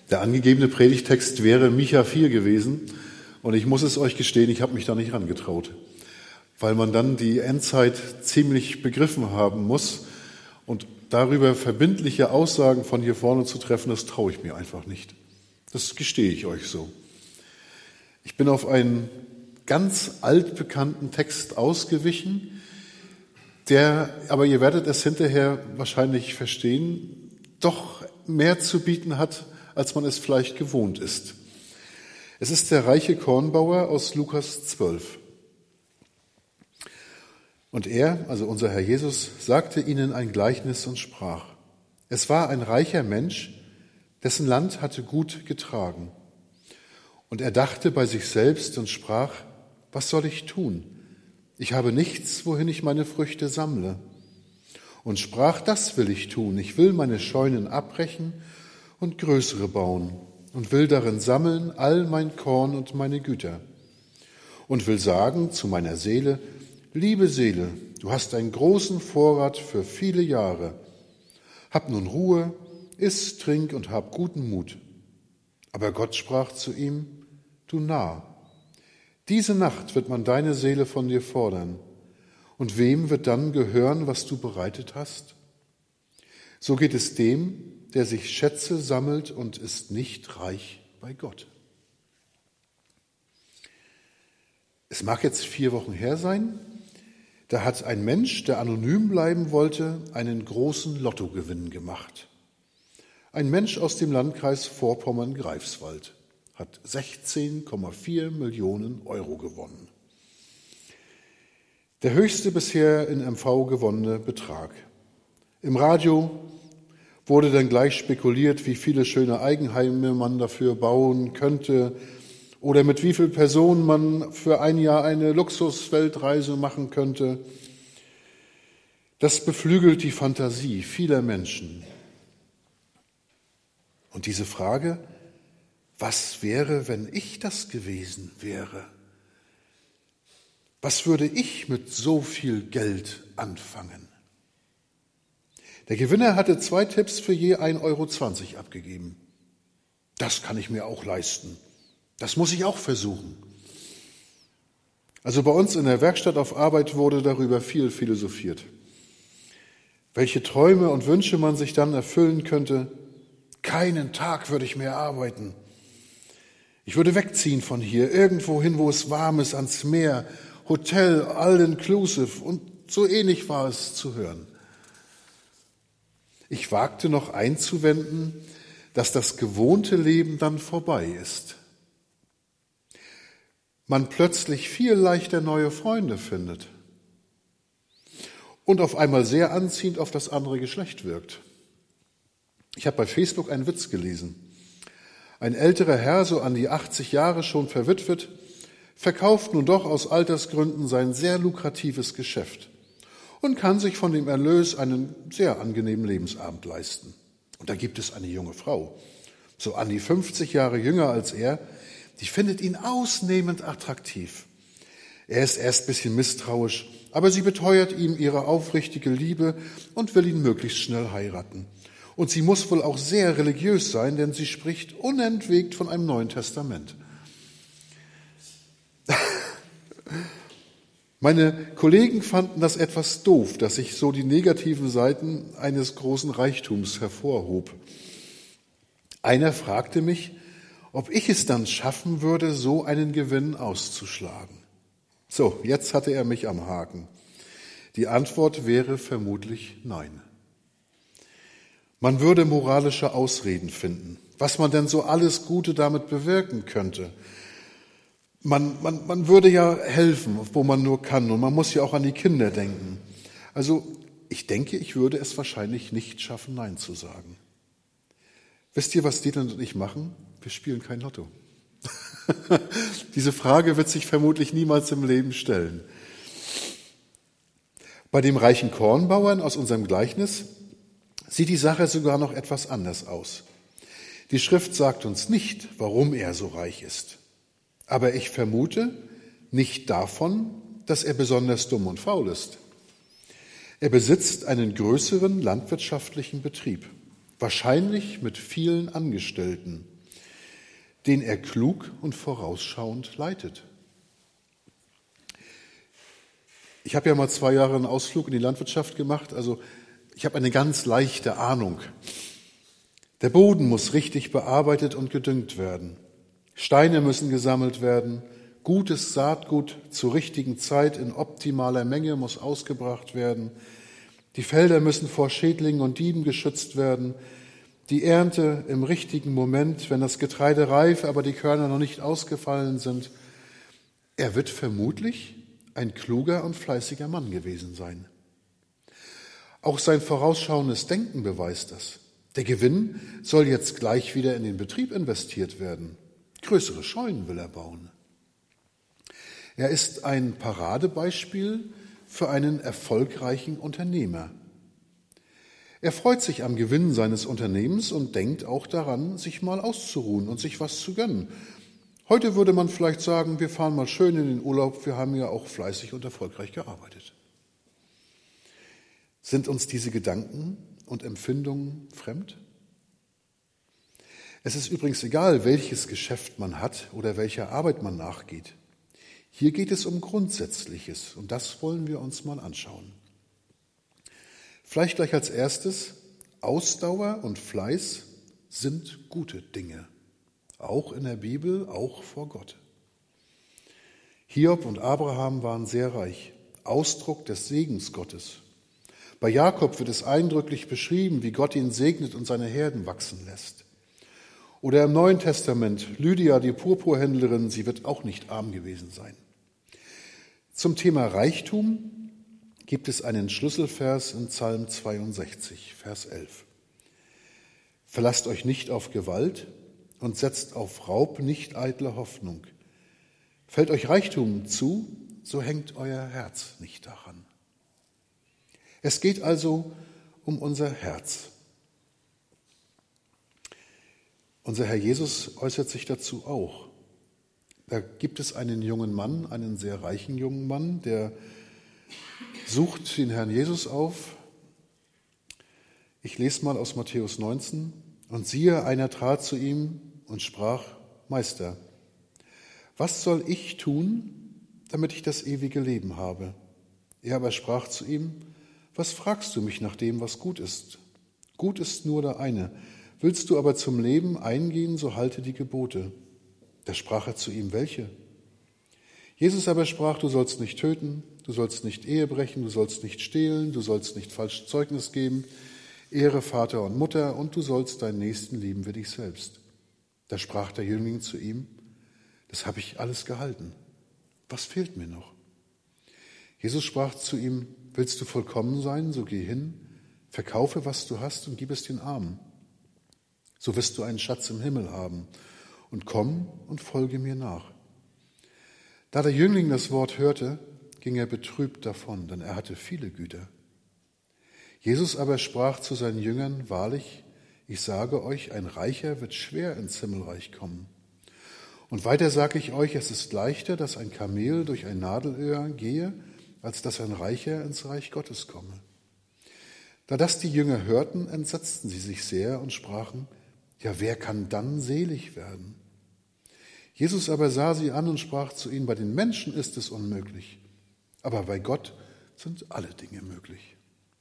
Der angegebene Predigtext wäre Micha 4 gewesen und ich muss es euch gestehen, ich habe mich da nicht rangetraut, weil man dann die Endzeit ziemlich begriffen haben muss und darüber verbindliche Aussagen von hier vorne zu treffen, das traue ich mir einfach nicht. Das gestehe ich euch so. Ich bin auf einen ganz altbekannten Text ausgewichen, der, aber ihr werdet es hinterher wahrscheinlich verstehen, doch mehr zu bieten hat, als man es vielleicht gewohnt ist. Es ist der reiche Kornbauer aus Lukas 12. Und er, also unser Herr Jesus, sagte ihnen ein Gleichnis und sprach: Es war ein reicher Mensch, dessen Land hatte gut getragen. Und er dachte bei sich selbst und sprach: Was soll ich tun? Ich habe nichts, wohin ich meine Früchte sammle. Und sprach: Das will ich tun. Ich will meine Scheunen abbrechen und größere bauen und will darin sammeln all mein Korn und meine Güter. Und will sagen zu meiner Seele: Liebe Seele, du hast einen großen Vorrat für viele Jahre. Hab nun Ruhe, iss, trink und hab guten Mut. Aber Gott sprach zu ihm: Du Narr, diese Nacht wird man deine Seele von dir fordern. Und wem wird dann gehören, was du bereitet hast? So geht es dem, der sich Schätze sammelt und ist nicht reich bei Gott. Es mag jetzt 4 Wochen her sein, da hat ein Mensch, der anonym bleiben wollte, einen großen Lottogewinn gemacht. Ein Mensch aus dem Landkreis Vorpommern-Greifswald hat 16,4 Millionen Euro gewonnen. Der höchste bisher in MV gewonnene Betrag. Im Radio wurde dann gleich spekuliert, wie viele schöne Eigenheime man dafür bauen könnte oder mit wie vielen Personen man für ein Jahr eine Luxusweltreise machen könnte. Das beflügelt die Fantasie vieler Menschen. Und diese Frage: Was wäre, wenn ich das gewesen wäre? Was würde ich mit so viel Geld anfangen? Der Gewinner hatte 2 Tipps für je 1,20 Euro abgegeben. Das kann ich mir auch leisten. Das muss ich auch versuchen. Also bei uns in der Werkstatt auf Arbeit wurde darüber viel philosophiert. Welche Träume und Wünsche man sich dann erfüllen könnte. Keinen Tag würde ich mehr arbeiten. Ich würde wegziehen von hier, irgendwo hin, wo es warm ist, ans Meer, Hotel, all inclusive, und so ähnlich war es zu hören. Ich wagte noch einzuwenden, dass das gewohnte Leben dann vorbei ist. Man plötzlich viel leichter neue Freunde findet und auf einmal sehr anziehend auf das andere Geschlecht wirkt. Ich habe bei Facebook einen Witz gelesen. Ein älterer Herr, so an die 80 Jahre schon verwitwet, verkauft nun doch aus Altersgründen sein sehr lukratives Geschäft und kann sich von dem Erlös einen sehr angenehmen Lebensabend leisten. Und da gibt es eine junge Frau, so an die 50 Jahre jünger als er, die findet ihn ausnehmend attraktiv. Er ist erst ein bisschen misstrauisch, aber sie beteuert ihm ihre aufrichtige Liebe und will ihn möglichst schnell heiraten. Und sie muss wohl auch sehr religiös sein, denn sie spricht unentwegt von einem Neuen Testament. Meine Kollegen fanden das etwas doof, dass ich so die negativen Seiten eines großen Reichtums hervorhob. Einer fragte mich, ob ich es dann schaffen würde, so einen Gewinn auszuschlagen. So, jetzt hatte er mich am Haken. Die Antwort wäre vermutlich nein. Man würde moralische Ausreden finden, was man denn so alles Gute damit bewirken könnte. Man würde ja helfen, wo man nur kann, und man muss ja auch an die Kinder denken. Also ich denke, ich würde es wahrscheinlich nicht schaffen, Nein zu sagen. Wisst ihr, was Dieter und ich machen? Wir spielen kein Lotto. Diese Frage wird sich vermutlich niemals im Leben stellen. Bei dem reichen Kornbauern aus unserem Gleichnis sieht die Sache sogar noch etwas anders aus. Die Schrift sagt uns nicht, warum er so reich ist. Aber ich vermute nicht davon, dass er besonders dumm und faul ist. Er besitzt einen größeren landwirtschaftlichen Betrieb, wahrscheinlich mit vielen Angestellten. den er klug und vorausschauend leitet. Ich habe ja mal 2 Jahre einen Ausflug in die Landwirtschaft gemacht, also ich habe eine ganz leichte Ahnung. Der Boden muss richtig bearbeitet und gedüngt werden. Steine müssen gesammelt werden. Gutes Saatgut zur richtigen Zeit in optimaler Menge muss ausgebracht werden. Die Felder müssen vor Schädlingen und Dieben geschützt werden. Die Ernte im richtigen Moment, wenn das Getreide reif, aber die Körner noch nicht ausgefallen sind. Er wird vermutlich ein kluger und fleißiger Mann gewesen sein. Auch sein vorausschauendes Denken beweist das. Der Gewinn soll jetzt gleich wieder in den Betrieb investiert werden. Größere Scheunen will er bauen. Er ist ein Paradebeispiel für einen erfolgreichen Unternehmer. Er freut sich am Gewinn seines Unternehmens und denkt auch daran, sich mal auszuruhen und sich was zu gönnen. Heute würde man vielleicht sagen, wir fahren mal schön in den Urlaub, wir haben ja auch fleißig und erfolgreich gearbeitet. Sind uns diese Gedanken und Empfindungen fremd? Es ist übrigens egal, welches Geschäft man hat oder welcher Arbeit man nachgeht. Hier geht es um Grundsätzliches und das wollen wir uns mal anschauen. Vielleicht gleich als erstes, Ausdauer und Fleiß sind gute Dinge. Auch in der Bibel, auch vor Gott. Hiob und Abraham waren sehr reich, Ausdruck des Segens Gottes. Bei Jakob wird es eindrücklich beschrieben, wie Gott ihn segnet und seine Herden wachsen lässt. Oder im Neuen Testament, Lydia, die Purpurhändlerin, sie wird auch nicht arm gewesen sein. Zum Thema Reichtum gibt es einen Schlüsselvers in Psalm 62, Vers 11. Verlasst euch nicht auf Gewalt und setzt auf Raub nicht eitle Hoffnung. Fällt euch Reichtum zu, so hängt euer Herz nicht daran. Es geht also um unser Herz. Unser Herr Jesus äußert sich dazu auch. Da gibt es einen jungen Mann, einen sehr reichen jungen Mann, der sucht den Herrn Jesus auf. Ich lese mal aus Matthäus 19. Und siehe, einer trat zu ihm und sprach, Meister, was soll ich tun, damit ich das ewige Leben habe? Er aber sprach zu ihm, was fragst du mich nach dem, was gut ist? Gut ist nur der eine. Willst du aber zum Leben eingehen, so halte die Gebote. Da sprach er zu ihm, welche? Jesus aber sprach, du sollst nicht töten, du sollst nicht Ehe brechen, du sollst nicht stehlen, du sollst nicht falsch Zeugnis geben, ehre Vater und Mutter und du sollst deinen Nächsten lieben wie dich selbst. Da sprach der Jüngling zu ihm, das habe ich alles gehalten. Was fehlt mir noch? Jesus sprach zu ihm, willst du vollkommen sein, so geh hin, verkaufe, was du hast und gib es den Armen. So wirst du einen Schatz im Himmel haben und komm und folge mir nach. Da der Jüngling das Wort hörte, ging er betrübt davon, denn er hatte viele Güter. Jesus aber sprach zu seinen Jüngern, wahrlich, ich sage euch, ein Reicher wird schwer ins Himmelreich kommen. Und weiter sage ich euch, es ist leichter, dass ein Kamel durch ein Nadelöhr gehe, als dass ein Reicher ins Reich Gottes komme. Da das die Jünger hörten, entsetzten sie sich sehr und sprachen, ja, wer kann dann selig werden? Jesus aber sah sie an und sprach zu ihnen, bei den Menschen ist es unmöglich, aber bei Gott sind alle Dinge möglich.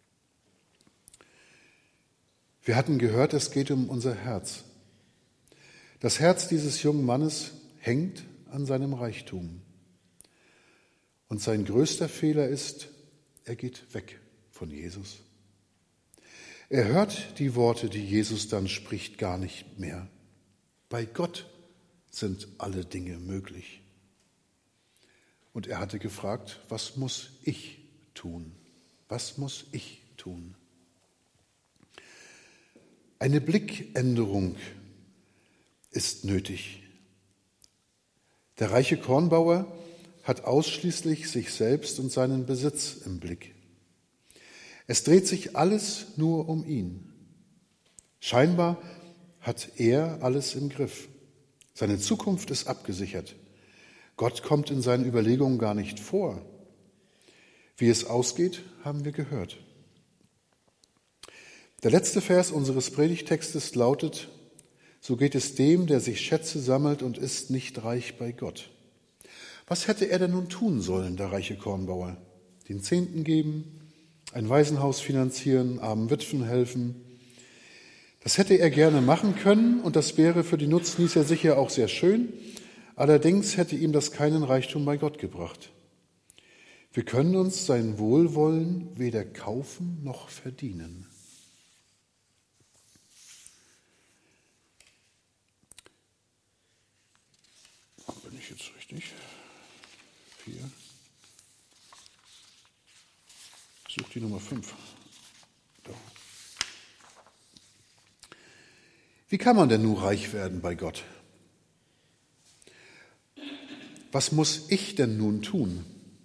Wir hatten gehört, es geht um unser Herz. Das Herz dieses jungen Mannes hängt an seinem Reichtum. Und sein größter Fehler ist, er geht weg von Jesus. Er hört die Worte, die Jesus dann spricht, gar nicht mehr. Bei Gott sind alle Dinge möglich. Und er hatte gefragt, was muss ich tun? Was muss ich tun? Eine Blickänderung ist nötig. Der reiche Kornbauer hat ausschließlich sich selbst und seinen Besitz im Blick. Es dreht sich alles nur um ihn. Scheinbar hat er alles im Griff. Seine Zukunft ist abgesichert. Gott kommt in seinen Überlegungen gar nicht vor. Wie es ausgeht, haben wir gehört. Der letzte Vers unseres Predigtextes lautet, So geht es dem, der sich Schätze sammelt und ist nicht reich bei Gott. Was hätte er denn nun tun sollen, der reiche Kornbauer? Den Zehnten geben, ein Waisenhaus finanzieren, armen Witwen helfen? Das hätte er gerne machen können und das wäre für die Nutznießer sicher auch sehr schön. Allerdings hätte ihm das keinen Reichtum bei Gott gebracht. Wir können uns sein Wohlwollen weder kaufen noch verdienen. Bin ich jetzt richtig? 4. Ich suche die Nummer 5. Da. Wie kann man denn nun reich werden bei Gott? Was muss ich denn nun tun?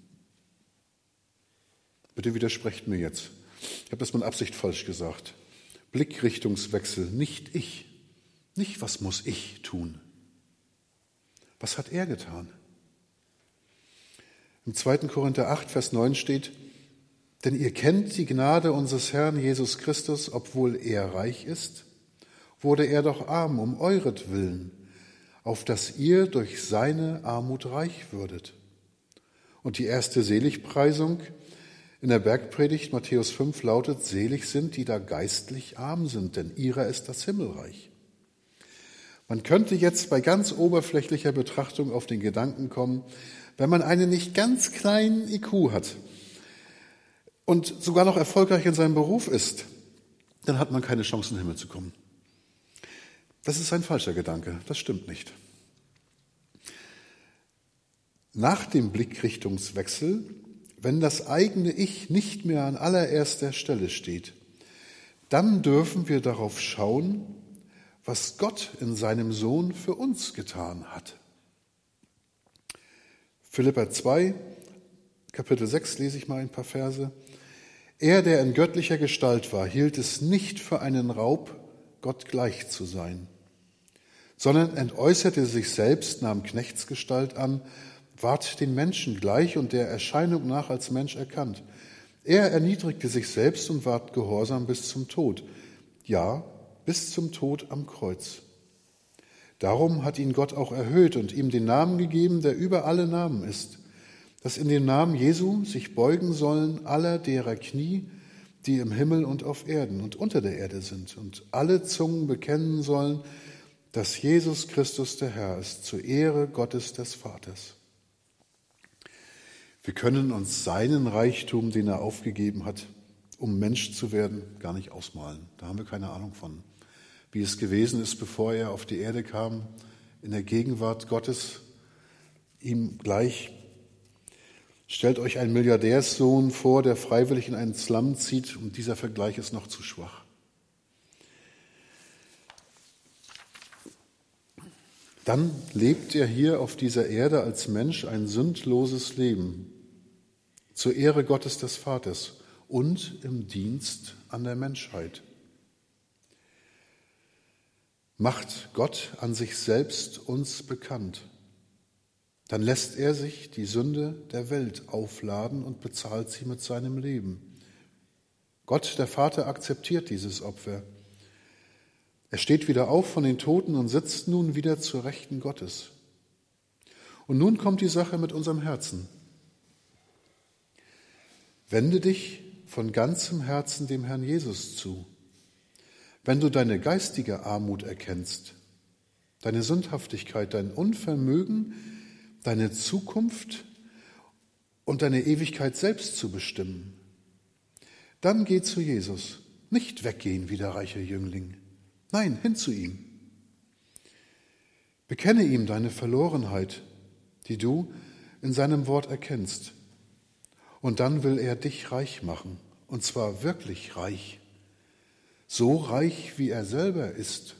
Bitte widersprecht mir jetzt. Ich habe das mit Absicht falsch gesagt. Blickrichtungswechsel, nicht ich. Nicht, was muss ich tun? Was hat er getan? Im 2. Korinther 8, Vers 9 steht, denn ihr kennt die Gnade unseres Herrn Jesus Christus, obwohl er reich ist, wurde er doch arm um euretwillen, auf dass ihr durch seine Armut reich würdet. Und die erste Seligpreisung in der Bergpredigt Matthäus 5 lautet, selig sind, die da geistlich arm sind, denn ihrer ist das Himmelreich. Man könnte jetzt bei ganz oberflächlicher Betrachtung auf den Gedanken kommen, wenn man einen nicht ganz kleinen IQ hat und sogar noch erfolgreich in seinem Beruf ist, dann hat man keine Chance, in den Himmel zu kommen. Das ist ein falscher Gedanke, das stimmt nicht. Nach dem Blickrichtungswechsel, wenn das eigene Ich nicht mehr an allererster Stelle steht, dann dürfen wir darauf schauen, was Gott in seinem Sohn für uns getan hat. Philipper 2, Kapitel 6 lese ich mal ein paar Verse. Er, der in göttlicher Gestalt war, hielt es nicht für einen Raub, Gott gleich zu sein, sondern entäußerte sich selbst, nahm Knechtsgestalt an, ward den Menschen gleich und der Erscheinung nach als Mensch erkannt. Er erniedrigte sich selbst und ward gehorsam bis zum Tod, ja, bis zum Tod am Kreuz. Darum hat ihn Gott auch erhöht und ihm den Namen gegeben, der über alle Namen ist, dass in dem Namen Jesu sich beugen sollen aller derer Knie, die im Himmel und auf Erden und unter der Erde sind, und alle Zungen bekennen sollen, dass Jesus Christus der Herr ist, zur Ehre Gottes des Vaters. Wir können uns seinen Reichtum, den er aufgegeben hat, um Mensch zu werden, gar nicht ausmalen. Da haben wir keine Ahnung von. Wie es gewesen ist, bevor er auf die Erde kam, in der Gegenwart Gottes, ihm gleich. Stellt euch einen Milliardärssohn vor, der freiwillig in einen Slum zieht, und dieser Vergleich ist noch zu schwach. Dann lebt er hier auf dieser Erde als Mensch ein sündloses Leben, zur Ehre Gottes des Vaters und im Dienst an der Menschheit. Macht Gott an sich selbst uns bekannt, dann lässt er sich die Sünde der Welt aufladen und bezahlt sie mit seinem Leben. Gott, der Vater, akzeptiert dieses Opfer. Er steht wieder auf von den Toten und sitzt nun wieder zur Rechten Gottes. Und nun kommt die Sache mit unserem Herzen. Wende dich von ganzem Herzen dem Herrn Jesus zu. Wenn du deine geistige Armut erkennst, deine Sündhaftigkeit, dein Unvermögen, deine Zukunft und deine Ewigkeit selbst zu bestimmen, dann geh zu Jesus. Nicht weggehen wie der reiche Jüngling. Nein, hin zu ihm. Bekenne ihm deine Verlorenheit, die du in seinem Wort erkennst. Und dann will er dich reich machen, und zwar wirklich reich. So reich, wie er selber ist.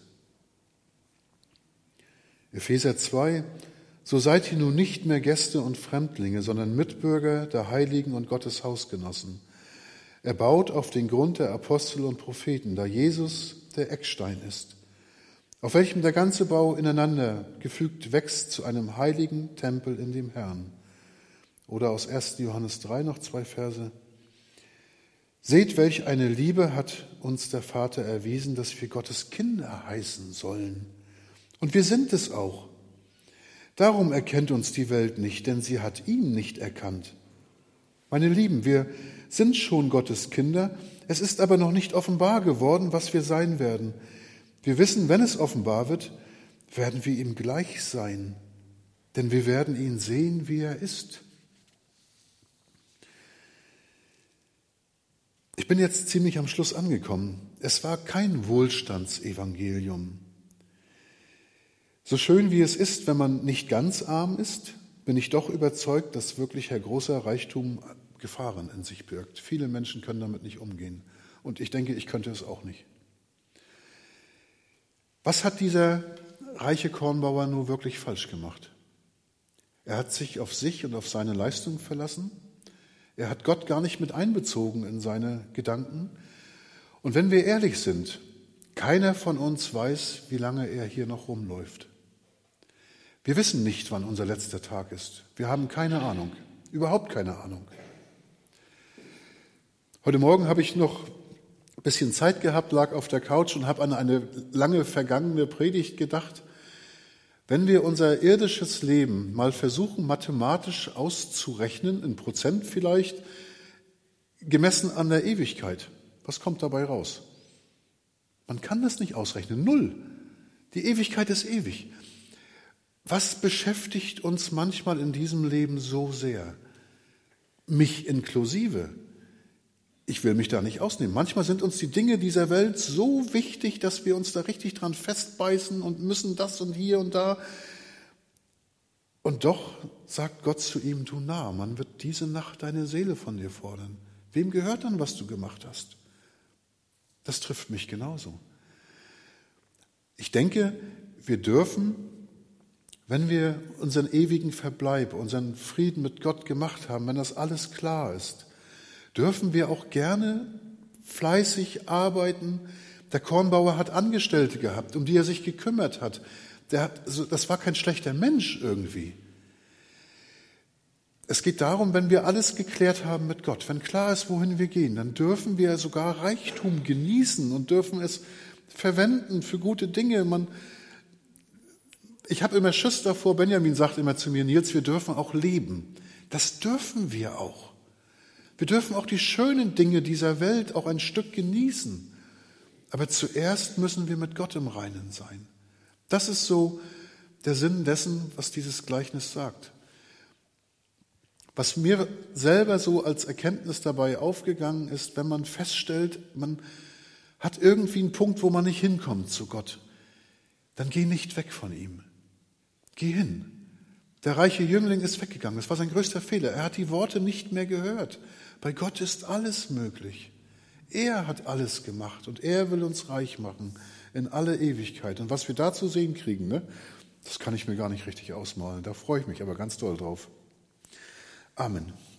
Epheser 2, so seid ihr nun nicht mehr Gäste und Fremdlinge, sondern Mitbürger der Heiligen und Gottes Hausgenossen. Er baut auf den Grund der Apostel und Propheten, da Jesus der Eckstein ist, auf welchem der ganze Bau ineinander gefügt wächst zu einem heiligen Tempel in dem Herrn. Oder aus 1. Johannes 3 noch 2 Verse. Seht, welch eine Liebe hat uns der Vater erwiesen, dass wir Gottes Kinder heißen sollen. Und wir sind es auch. Darum erkennt uns die Welt nicht, denn sie hat ihn nicht erkannt. Meine Lieben, wir sind schon Gottes Kinder, es ist aber noch nicht offenbar geworden, was wir sein werden. Wir wissen, wenn es offenbar wird, werden wir ihm gleich sein, denn wir werden ihn sehen, wie er ist. Ich bin jetzt ziemlich am Schluss angekommen. Es war kein Wohlstandsevangelium. So schön wie es ist, wenn man nicht ganz arm ist, bin ich doch überzeugt, dass wirklich großer Reichtum Gefahren in sich birgt. Viele Menschen können damit nicht umgehen. Und ich denke, ich könnte es auch nicht. Was hat dieser reiche Kornbauer nur wirklich falsch gemacht? Er hat sich auf sich und auf seine Leistung verlassen. Er hat Gott gar nicht mit einbezogen in seine Gedanken. Und wenn wir ehrlich sind, keiner von uns weiß, wie lange er hier noch rumläuft. Wir wissen nicht, wann unser letzter Tag ist. Wir haben keine Ahnung, überhaupt keine Ahnung. Heute Morgen habe ich noch ein bisschen Zeit gehabt, lag auf der Couch und habe an eine lange vergangene Predigt gedacht. Wenn wir unser irdisches Leben mal versuchen, mathematisch auszurechnen, in Prozent vielleicht, gemessen an der Ewigkeit, was kommt dabei raus? Man kann das nicht ausrechnen, 0. Die Ewigkeit ist ewig. Was beschäftigt uns manchmal in diesem Leben so sehr? Mich inklusive. Ich will mich da nicht ausnehmen. Manchmal sind uns die Dinge dieser Welt so wichtig, dass wir uns da richtig dran festbeißen und müssen das und hier und da. Und doch sagt Gott zu ihm, du Narr, man wird diese Nacht deine Seele von dir fordern. Wem gehört dann, was du gemacht hast? Das trifft mich genauso. Ich denke, wir dürfen, wenn wir unseren ewigen Verbleib, unseren Frieden mit Gott gemacht haben, wenn das alles klar ist, dürfen wir auch gerne fleißig arbeiten. Der Kornbauer hat Angestellte gehabt, um die er sich gekümmert hat. Das war kein schlechter Mensch irgendwie. Es geht darum, wenn wir alles geklärt haben mit Gott, wenn klar ist, wohin wir gehen, dann dürfen wir sogar Reichtum genießen und dürfen es verwenden für gute Dinge. Ich habe immer Schiss davor, Benjamin sagt immer zu mir, Nils, wir dürfen auch leben. Das dürfen wir auch. Wir dürfen auch die schönen Dinge dieser Welt auch ein Stück genießen. Aber zuerst müssen wir mit Gott im Reinen sein. Das ist so der Sinn dessen, was dieses Gleichnis sagt. Was mir selber so als Erkenntnis dabei aufgegangen ist, wenn man feststellt, man hat irgendwie einen Punkt, wo man nicht hinkommt zu Gott, dann geh nicht weg von ihm. Geh hin. Der reiche Jüngling ist weggegangen. Das war sein größter Fehler. Er hat die Worte nicht mehr gehört. Bei Gott ist alles möglich. Er hat alles gemacht und er will uns reich machen in alle Ewigkeit. Und was wir da zu sehen kriegen, das kann ich mir gar nicht richtig ausmalen. Da freue ich mich aber ganz doll drauf. Amen.